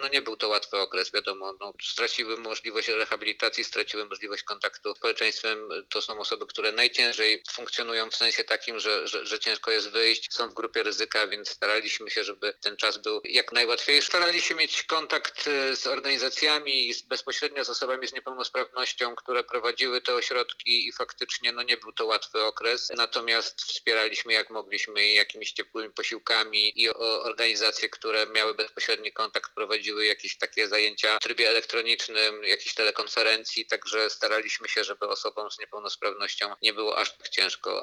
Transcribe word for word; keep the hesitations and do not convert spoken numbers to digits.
no nie był to łatwy okres, wiadomo, no, straciły możliwość rehabilitacji, straciły możliwość kontaktu z społeczeństwem. To są osoby, które najciężej funkcjonują w sensie takim, że, że, że ciężko jest wyjść, są w grupie ryzyka, więc staraliśmy się, żeby ten czas był jak najłatwiejszy. Staraliśmy mieć kontakt z organizacjami i bezpośrednio z osobami z niepełnosprawnością, które prowadziły te ośrodki i faktycznie no, nie był to łatwy okres. Natomiast wspieraliśmy jak mogliśmy jakimiś ciepłymi posiłkami i organizacje, które miały bezpośredni kontakt, prowadziły jakieś takie zajęcia w trybie elektronicznym, jakieś telekonferencji, także staraliśmy się, żeby osobom z niepełnosprawnością nie było aż tak ciężko.